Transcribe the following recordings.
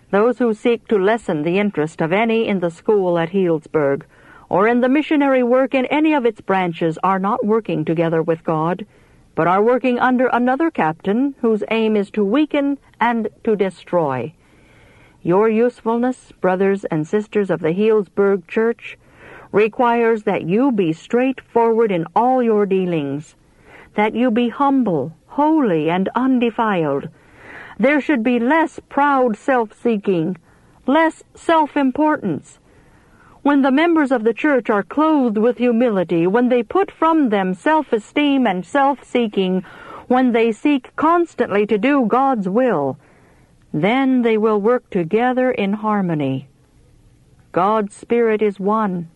Those who seek to lessen the interest of any in the school at Healdsburg, or in the missionary work in any of its branches, are not working together with God, but are working under another captain whose aim is to weaken and to destroy. Your usefulness, brothers and sisters of the Healdsburg Church, requires that you be straightforward in all your dealings, that you be humble, holy, and undefiled. There should be less proud self-seeking, less self-importance. When the members of the church are clothed with humility, when they put from them self-esteem and self-seeking, when they seek constantly to do God's will, then they will work together in harmony. God's Spirit is one.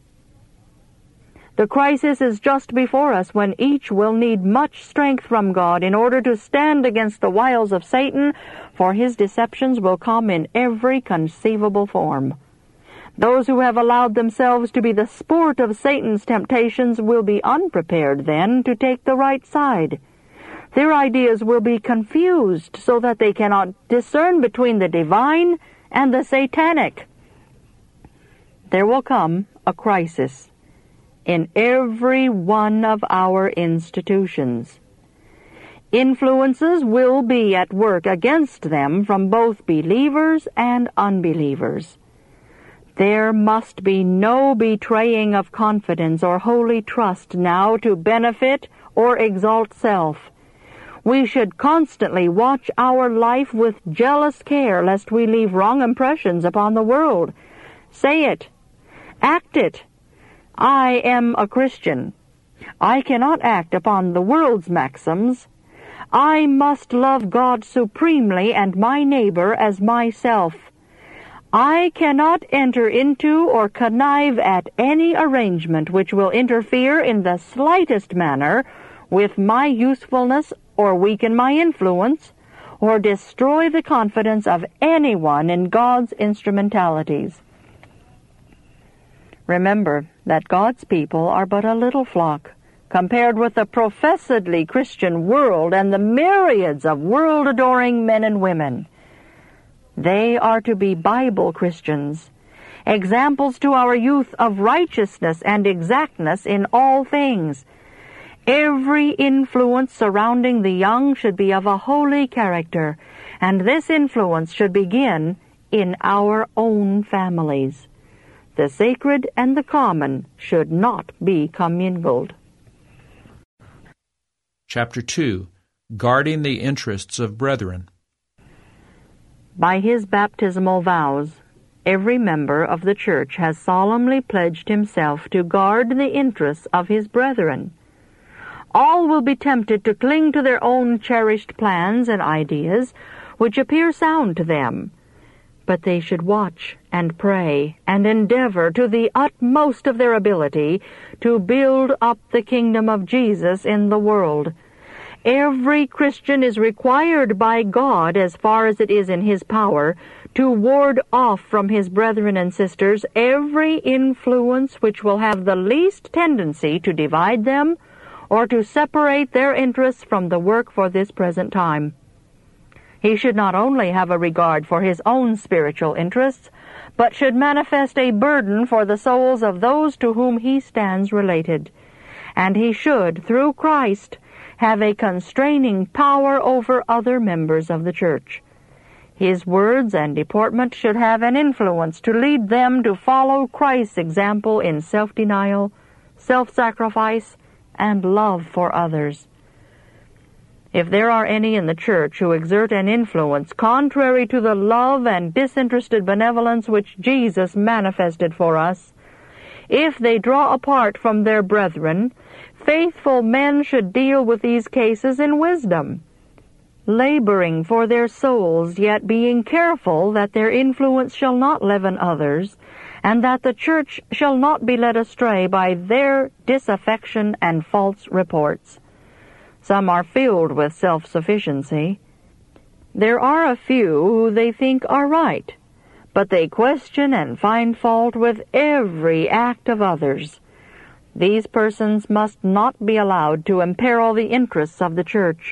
The crisis is just before us, when each will need much strength from God in order to stand against the wiles of Satan, for his deceptions will come in every conceivable form. Those who have allowed themselves to be the sport of Satan's temptations will be unprepared then to take the right side. Their ideas will be confused so that they cannot discern between the divine and the satanic. There will come a crisis in every one of our institutions. Influences will be at work against them from both believers and unbelievers. There must be no betraying of confidence or holy trust now to benefit or exalt self. We should constantly watch our life with jealous care lest we leave wrong impressions upon the world. Say it. Act it. I am a Christian. I cannot act upon the world's maxims. I must love God supremely and my neighbor as myself. I cannot enter into or connive at any arrangement which will interfere in the slightest manner with my usefulness or weaken my influence, or destroy the confidence of anyone in God's instrumentalities. Remember that God's people are but a little flock, compared with the professedly Christian world and the myriads of world-adoring men and women. They are to be Bible Christians, examples to our youth of righteousness and exactness in all things. Every influence surrounding the young should be of a holy character, and this influence should begin in our own families. The sacred and the common should not be commingled. Chapter 2. Guarding the Interests of Brethren. By his baptismal vows, every member of the church has solemnly pledged himself to guard the interests of his brethren. All will be tempted to cling to their own cherished plans and ideas, which appear sound to them, but they should watch and pray and endeavor to the utmost of their ability to build up the kingdom of Jesus in the world. Every Christian is required by God, as far as it is in his power, to ward off from his brethren and sisters every influence which will have the least tendency to divide them or to separate their interests from the work for this present time. He should not only have a regard for his own spiritual interests, but should manifest a burden for the souls of those to whom he stands related. And he should, through Christ, have a constraining power over other members of the church. His words and deportment should have an influence to lead them to follow Christ's example in self-denial, self-sacrifice, and love for others. If there are any in the church who exert an influence contrary to the love and disinterested benevolence which Jesus manifested for us, if they draw apart from their brethren, faithful men should deal with these cases in wisdom, laboring for their souls, yet being careful that their influence shall not leaven others, and that the church shall not be led astray by their disaffection and false reports. Some are filled with self-sufficiency. There are a few who they think are right, but they question and find fault with every act of others. These persons must not be allowed to imperil the interests of the church.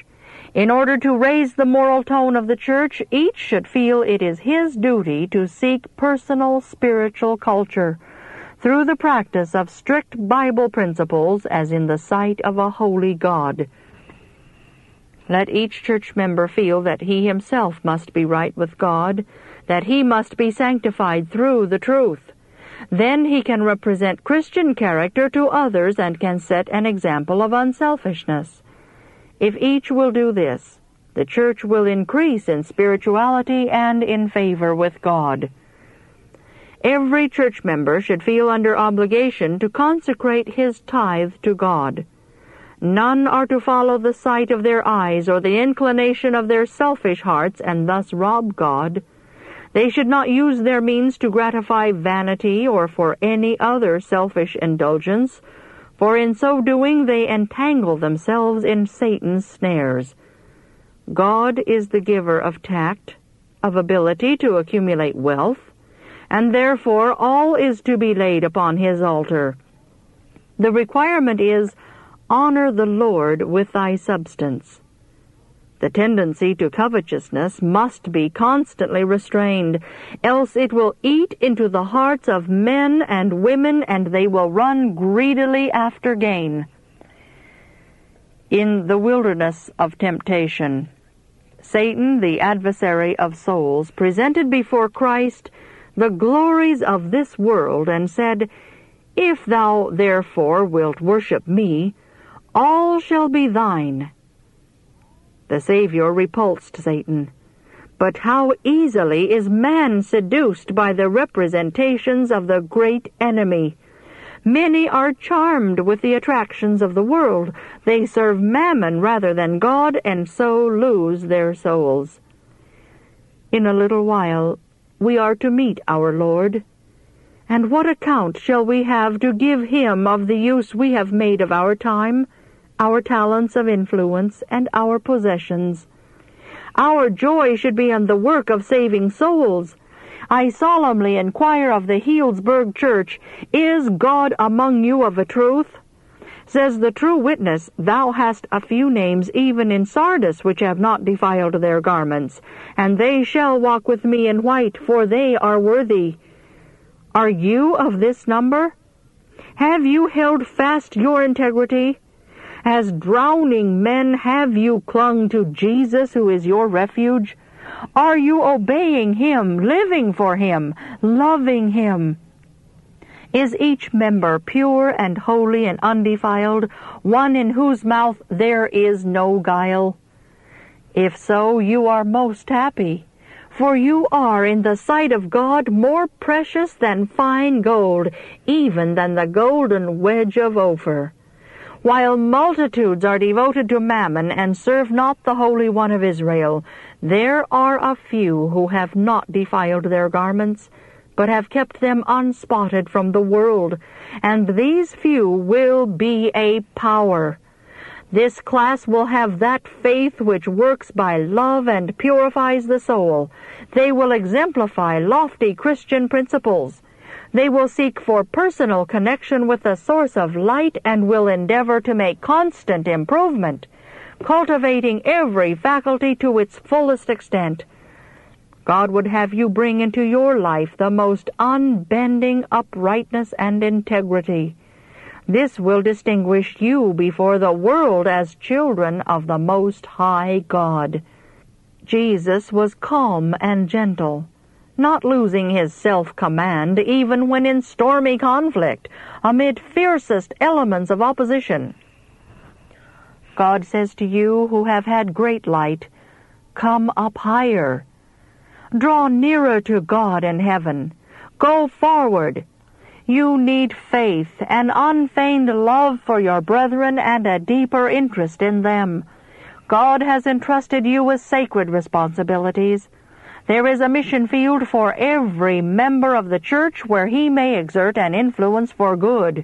In order to raise the moral tone of the church, each should feel it is his duty to seek personal spiritual culture through the practice of strict Bible principles as in the sight of a holy God. Let each church member feel that he himself must be right with God, that he must be sanctified through the truth. Then he can represent Christian character to others and can set an example of unselfishness. If each will do this, the church will increase in spirituality and in favor with God. Every church member should feel under obligation to consecrate his tithe to God. None are to follow the sight of their eyes or the inclination of their selfish hearts and thus rob God. They should not use their means to gratify vanity or for any other selfish indulgence, for in so doing they entangle themselves in Satan's snares. God is the giver of tact, of ability to accumulate wealth, and therefore all is to be laid upon his altar. The requirement is, honor the Lord with thy substance. The tendency to covetousness must be constantly restrained, else it will eat into the hearts of men and women, and they will run greedily after gain. In the wilderness of temptation, Satan, the adversary of souls, presented before Christ the glories of this world, and said, If thou therefore wilt worship me, all shall be thine. The Savior repulsed Satan. But how easily is man seduced by the representations of the great enemy! Many are charmed with the attractions of the world. They serve mammon rather than God, and so lose their souls. In a little while we are to meet our Lord. And what account shall we have to give him of the use we have made of our time, our talents of influence, and our possessions? Our joy should be in the work of saving souls. I solemnly inquire of the Healdsburg Church, Is God among you of a truth? Says the true witness, Thou hast a few names even in Sardis which have not defiled their garments, and they shall walk with me in white, for they are worthy. Are you of this number? Have you held fast your integrity? As drowning men, have you clung to Jesus, who is your refuge? Are you obeying him, living for him, loving him? Is each member pure and holy and undefiled, one in whose mouth there is no guile? If so, you are most happy, for you are in the sight of God more precious than fine gold, even than the golden wedge of Ophir. While multitudes are devoted to mammon and serve not the Holy One of Israel, there are a few who have not defiled their garments, but have kept them unspotted from the world, and these few will be a power. This class will have that faith which works by love and purifies the soul. They will exemplify lofty Christian principles. They will seek for personal connection with the source of light and will endeavor to make constant improvement, cultivating every faculty to its fullest extent. God would have you bring into your life the most unbending uprightness and integrity. This will distinguish you before the world as children of the Most High God. Jesus was calm and gentle, not losing his self-command even when in stormy conflict, amid fiercest elements of opposition. God says to you who have had great light, Come up higher. Draw nearer to God in heaven. Go forward. You need faith, an unfeigned love for your brethren, and a deeper interest in them. God has entrusted you with sacred responsibilities. There is a mission field for every member of the church where he may exert an influence for good.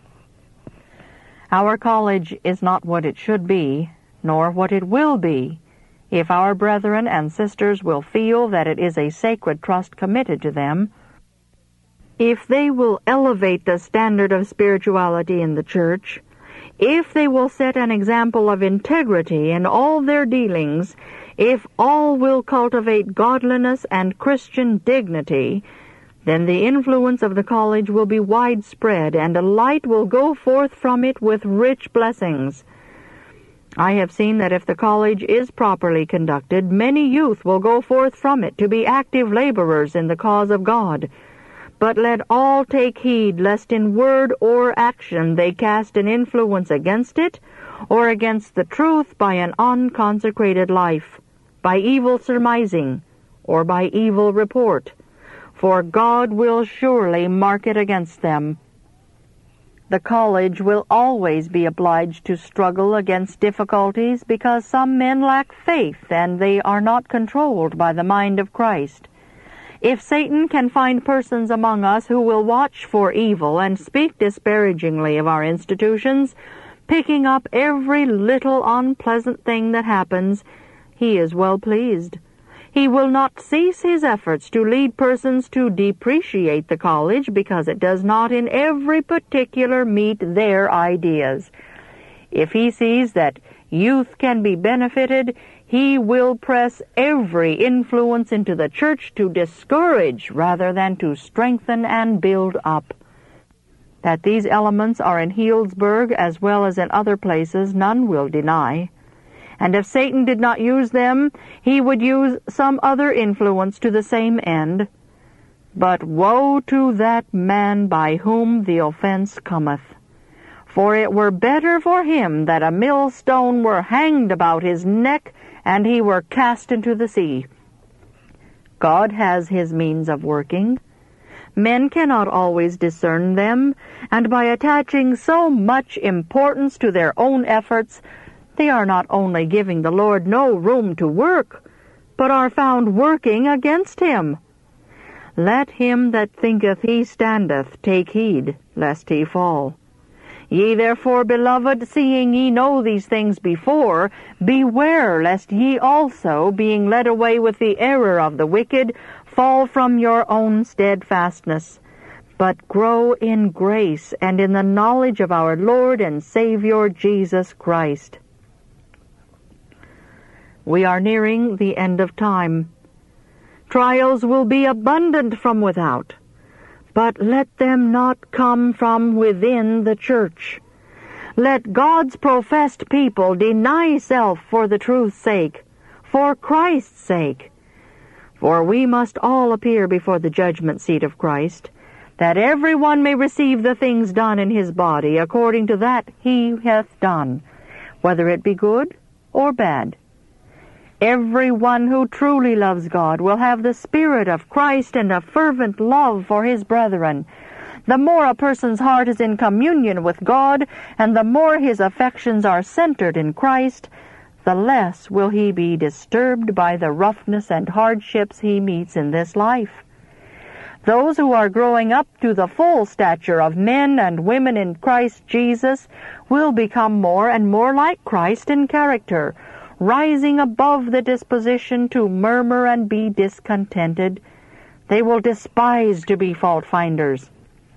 Our college is not what it should be, nor what it will be, if our brethren and sisters will feel that it is a sacred trust committed to them. If they will elevate the standard of spirituality in the church, if they will set an example of integrity in all their dealings, if all will cultivate godliness and Christian dignity, then the influence of the college will be widespread, and a light will go forth from it with rich blessings. I have seen that if the college is properly conducted, many youth will go forth from it to be active laborers in the cause of God. But let all take heed lest in word or action they cast an influence against it, or against the truth by an unconsecrated life, by evil surmising, or by evil report. For God will surely mark it against them. The college will always be obliged to struggle against difficulties because some men lack faith and they are not controlled by the mind of Christ. If Satan can find persons among us who will watch for evil and speak disparagingly of our institutions, picking up every little unpleasant thing that happens, he is well pleased. He will not cease his efforts to lead persons to depreciate the college because it does not in every particular meet their ideas. If he sees that youth can be benefited, he will press every influence into the church to discourage rather than to strengthen and build up. That these elements are in Healdsburg as well as in other places, none will deny. And if Satan did not use them, he would use some other influence to the same end. But woe to that man by whom the offense cometh. For it were better for him that a millstone were hanged about his neck, and he were cast into the sea. God has his means of working. Men cannot always discern them, and by attaching so much importance to their own efforts, they are not only giving the Lord no room to work, but are found working against him. Let him that thinketh he standeth take heed, lest he fall. Ye therefore, beloved, seeing ye know these things before, beware lest ye also, being led away with the error of the wicked, fall from your own steadfastness, but grow in grace and in the knowledge of our Lord and Savior Jesus Christ. We are nearing the end of time. Trials will be abundant from without, but let them not come from within the church. Let God's professed people deny self for the truth's sake, for Christ's sake. For we must all appear before the judgment seat of Christ, that every one may receive the things done in his body according to that he hath done, whether it be good or bad. Every one who truly loves God will have the Spirit of Christ and a fervent love for his brethren. The more a person's heart is in communion with God, and the more his affections are centered in Christ, the less will he be disturbed by the roughness and hardships he meets in this life. Those who are growing up to the full stature of men and women in Christ Jesus will become more and more like Christ in character, rising above the disposition to murmur and be discontented. They will despise to be fault-finders.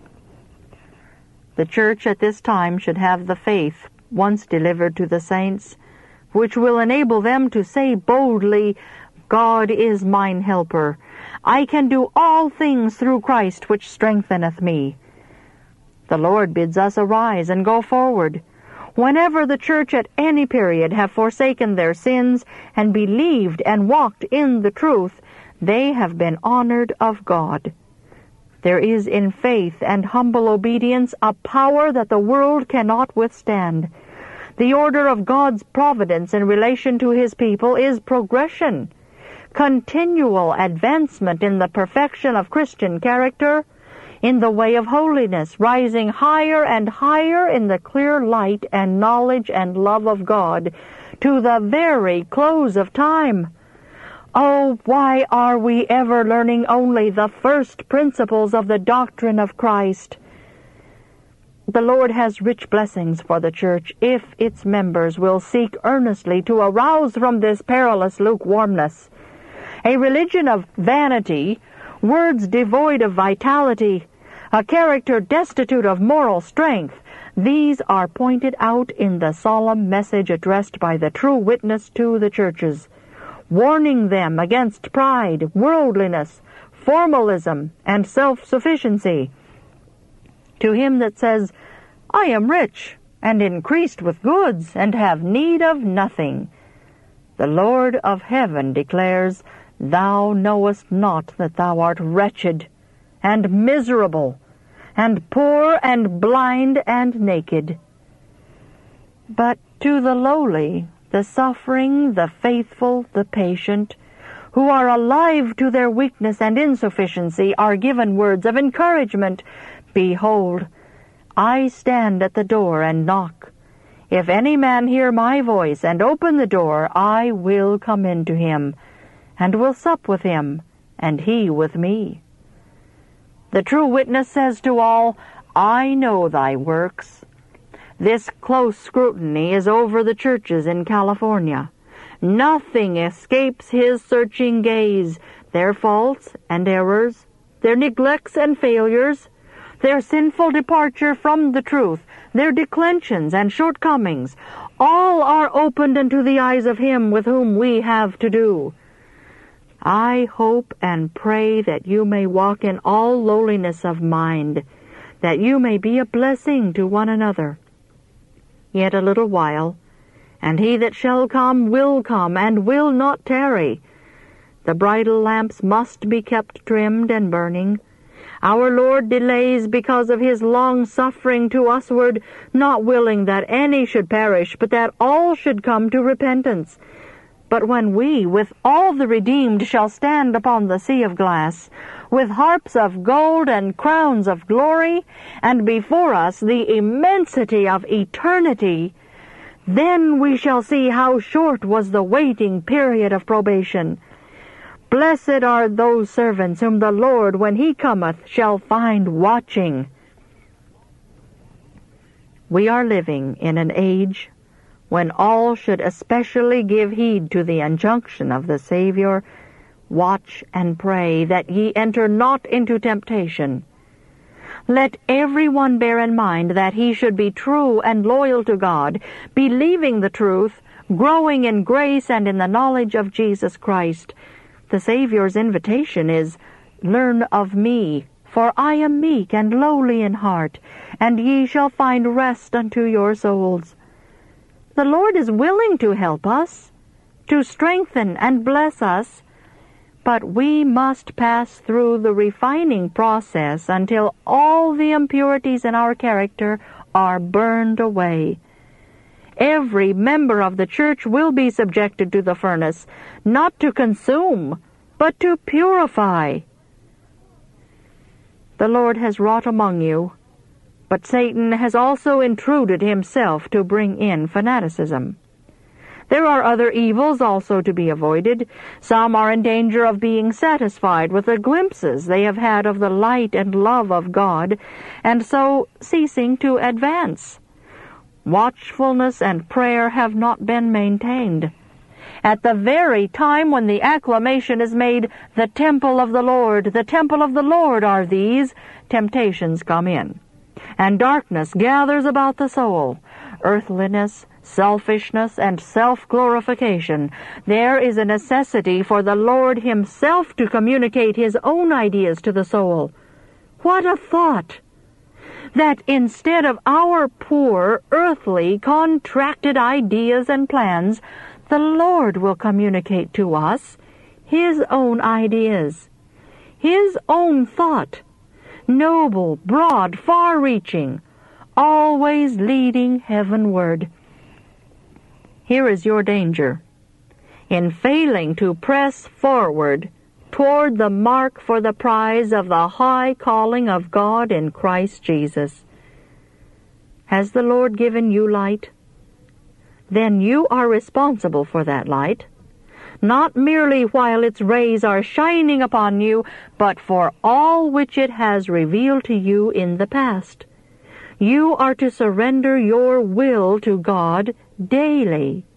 The church at this time should have the faith once delivered to the saints, which will enable them to say boldly, God is mine helper. I can do all things through Christ which strengtheneth me. The Lord bids us arise and go forward. Whenever the church at any period have forsaken their sins and believed and walked in the truth, they have been honored of God. There is in faith and humble obedience a power that the world cannot withstand. The order of God's providence in relation to his people is progression, continual advancement in the perfection of Christian character, in the way of holiness, rising higher and higher in the clear light and knowledge and love of God, to the very close of time. Oh, why are we ever learning only the first principles of the doctrine of Christ? The Lord has rich blessings for the church if its members will seek earnestly to arouse from this perilous lukewarmness. A religion of vanity, words devoid of vitality, a character destitute of moral strength, These are pointed out in the solemn message addressed by the true witness to the churches, warning them against pride, worldliness, formalism, and self-sufficiency. To him that says, I am rich, and increased with goods, and have need of nothing, the Lord of heaven declares, Thou knowest not that thou art wretched, and miserable, and poor, and blind, and naked. But to the lowly, the suffering, the faithful, the patient, who are alive to their weakness and insufficiency, are given words of encouragement. Behold, I stand at the door and knock. If any man hear my voice and open the door, I will come in to him, and will sup with him, and he with me. The true witness says to all, I know thy works. This close scrutiny is over the churches in California. Nothing escapes his searching gaze, their faults and errors, their neglects and failures, their sinful departure from the truth, their declensions and shortcomings, all are opened unto the eyes of him with whom we have to do. I hope and pray that you may walk in all lowliness of mind, that you may be a blessing to one another. Yet a little while, and he that shall come will come, and will not tarry. The bridal lamps must be kept trimmed and burning. Our Lord delays because of his long-suffering to usward, not willing that any should perish, but that all should come to repentance. But when we, with all the redeemed, shall stand upon the sea of glass, with harps of gold and crowns of glory, and before us the immensity of eternity, then we shall see how short was the waiting period of probation. Blessed are those servants whom the Lord, when he cometh, shall find watching. We are living in an age when all should especially give heed to the injunction of the Savior, Watch and pray that ye enter not into temptation. Let every one bear in mind that he should be true and loyal to God, believing the truth, growing in grace and in the knowledge of Jesus Christ. The Savior's invitation is, Learn of me, for I am meek and lowly in heart, and ye shall find rest unto your souls. The Lord is willing to help us, to strengthen and bless us, but we must pass through the refining process until all the impurities in our character are burned away. Every member of the church will be subjected to the furnace, not to consume, but to purify. The Lord has wrought among you, but Satan has also intruded himself to bring in fanaticism. There are other evils also to be avoided. Some are in danger of being satisfied with the glimpses they have had of the light and love of God, and so ceasing to advance. Watchfulness and prayer have not been maintained. At the very time when the acclamation is made, the temple of the Lord are these, temptations come in, and darkness gathers about the soul, earthliness, selfishness, and self-glorification. There is a necessity for the Lord himself to communicate his own ideas to the soul. What a thought! That instead of our poor, earthly, contracted ideas and plans, the Lord will communicate to us his own ideas, his own thought, noble, broad, far-reaching, always leading heavenward. Here is your danger. In failing to press forward toward the mark for the prize of the high calling of God in Christ Jesus. Has the Lord given you light? Then you are responsible for that light, not merely while its rays are shining upon you, but for all which it has revealed to you in the past. You are to surrender your will to God daily.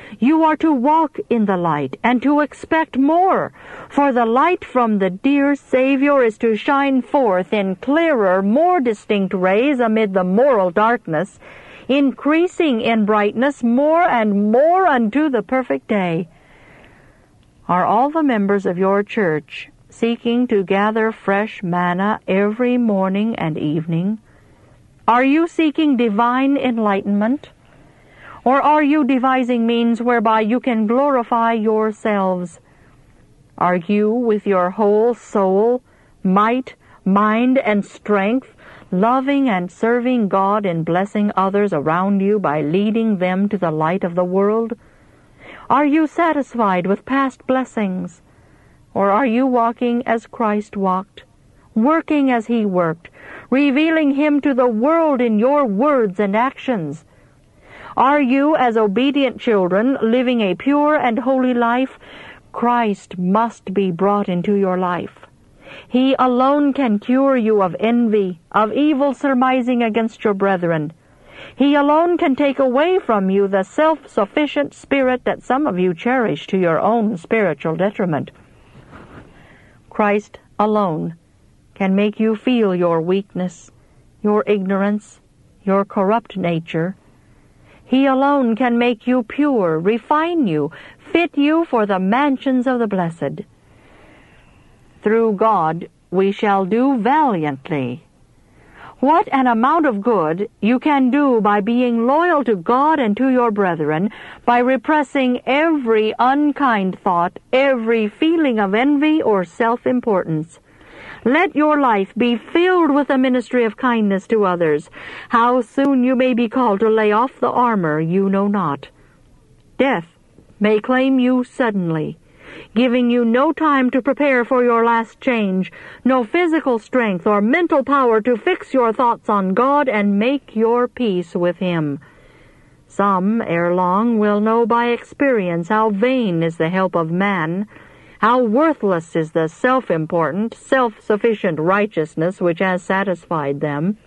You are to walk in the light and to expect more, for the light from the dear Savior is to shine forth in clearer, more distinct rays amid the moral darkness, increasing in brightness more and more unto the perfect day. Are all the members of your church seeking to gather fresh manna every morning and evening? Are you seeking divine enlightenment? Or are you devising means whereby you can glorify yourselves? Are you, with your whole soul, might, mind, and strength, loving and serving God and blessing others around you by leading them to the light of the world? Are you satisfied with past blessings? Or are you walking as Christ walked, working as He worked, revealing Him to the world in your words and actions? Are you, as obedient children, living a pure and holy life? Christ must be brought into your life. He alone can cure you of envy, of evil surmising against your brethren. He alone can take away from you the self-sufficient spirit that some of you cherish to your own spiritual detriment. Christ alone can make you feel your weakness, your ignorance, your corrupt nature. He alone can make you pure, refine you, fit you for the mansions of the blessed. Through God we shall do valiantly. What an amount of good you can do by being loyal to God and to your brethren, by repressing every unkind thought, every feeling of envy or self-importance. Let your life be filled with the ministry of kindness to others. How soon you may be called to lay off the armor you know not. Death may claim you suddenly, giving you no time to prepare for your last change, no physical strength or mental power to fix your thoughts on God and make your peace with Him. Some, ere long, will know by experience how vain is the help of man, how worthless is the self-important, self-sufficient righteousness which has satisfied them.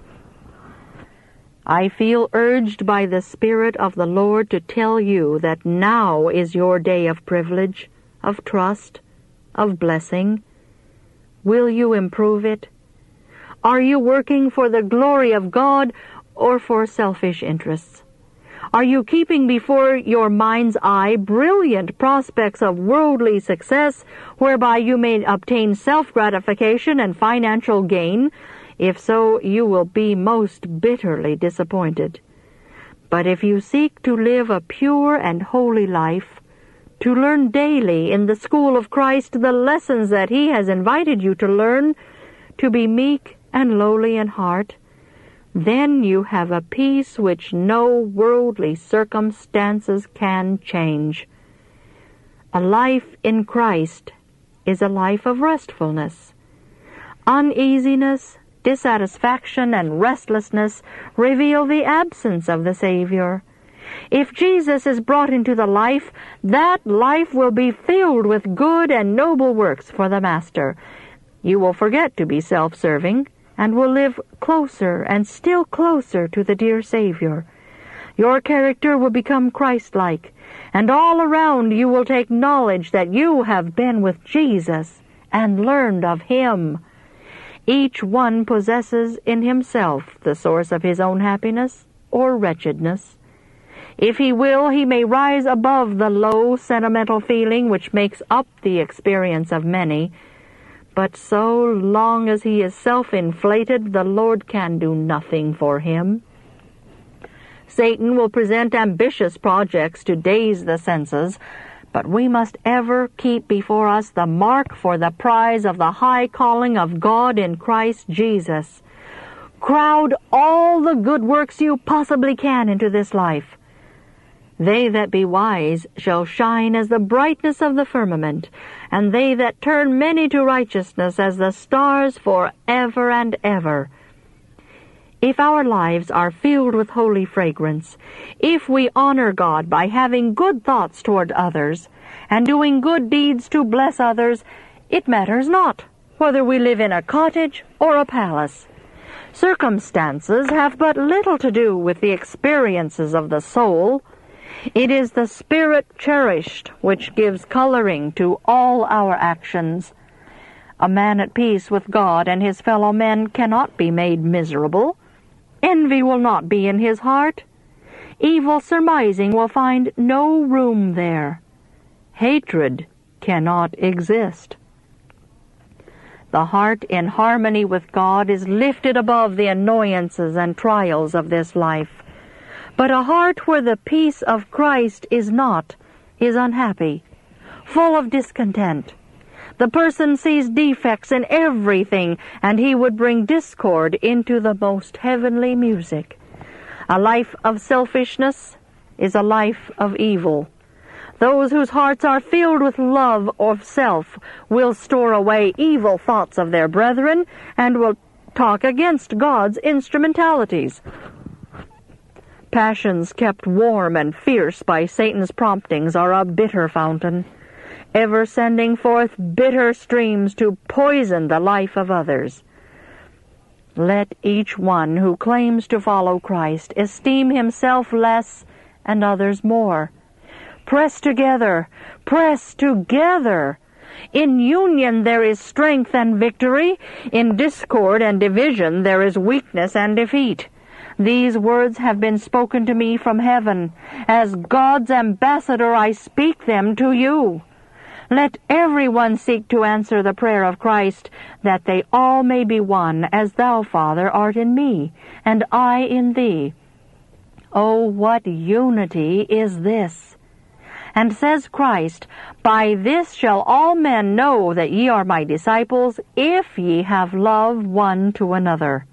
I feel urged by the Spirit of the Lord to tell you that now is your day of privilege, of trust, of blessing. Will you improve it? Are you working for the glory of God or for selfish interests? Are you keeping before your mind's eye brilliant prospects of worldly success whereby you may obtain self-gratification and financial gain? If so, you will be most bitterly disappointed. But if you seek to live a pure and holy life, to learn daily in the school of Christ the lessons that He has invited you to learn, to be meek and lowly in heart, then you have a peace which no worldly circumstances can change. A life in Christ is a life of restfulness. Uneasiness, dissatisfaction, and restlessness reveal the absence of the Savior. If Jesus is brought into the life, that life will be filled with good and noble works for the Master. You will forget to be self-serving, and will live closer and still closer to the dear Savior. Your character will become Christ-like, and all around you will take knowledge that you have been with Jesus and learned of Him. Each one possesses in himself the source of his own happiness or wretchedness. If he will, he may rise above the low sentimental feeling which makes up the experience of many, but so long as he is self-inflated, the Lord can do nothing for him. Satan will present ambitious projects to daze the senses, but we must ever keep before us the mark for the prize of the high calling of God in Christ Jesus. Crowd all the good works you possibly can into this life. They that be wise shall shine as the brightness of the firmament, and they that turn many to righteousness as the stars for ever and ever. If our lives are filled with holy fragrance, if we honor God by having good thoughts toward others, and doing good deeds to bless others, it matters not whether we live in a cottage or a palace. Circumstances have but little to do with the experiences of the soul. It is the Spirit cherished which gives coloring to all our actions. A man at peace with God and his fellow men cannot be made miserable. Envy will not be in his heart. Evil surmising will find no room there. Hatred cannot exist. The heart in harmony with God is lifted above the annoyances and trials of this life. But a heart where the peace of Christ is not, is unhappy, full of discontent. The person sees defects in everything, and he would bring discord into the most heavenly music. A life of selfishness is a life of evil. Those whose hearts are filled with love of self will store away evil thoughts of their brethren and will talk against God's instrumentalities. Passions kept warm and fierce by Satan's promptings are a bitter fountain, ever sending forth bitter streams to poison the life of others. Let each one who claims to follow Christ esteem himself less and others more. Press together, press together. In union there is strength and victory. In discord and division there is weakness and defeat. These words have been spoken to me from heaven. As God's ambassador I speak them to you. Let everyone seek to answer the prayer of Christ, that they all may be one, as thou, Father, art in me, and I in thee. Oh, what unity is this! And says Christ, By this shall all men know that ye are my disciples, if ye have love one to another.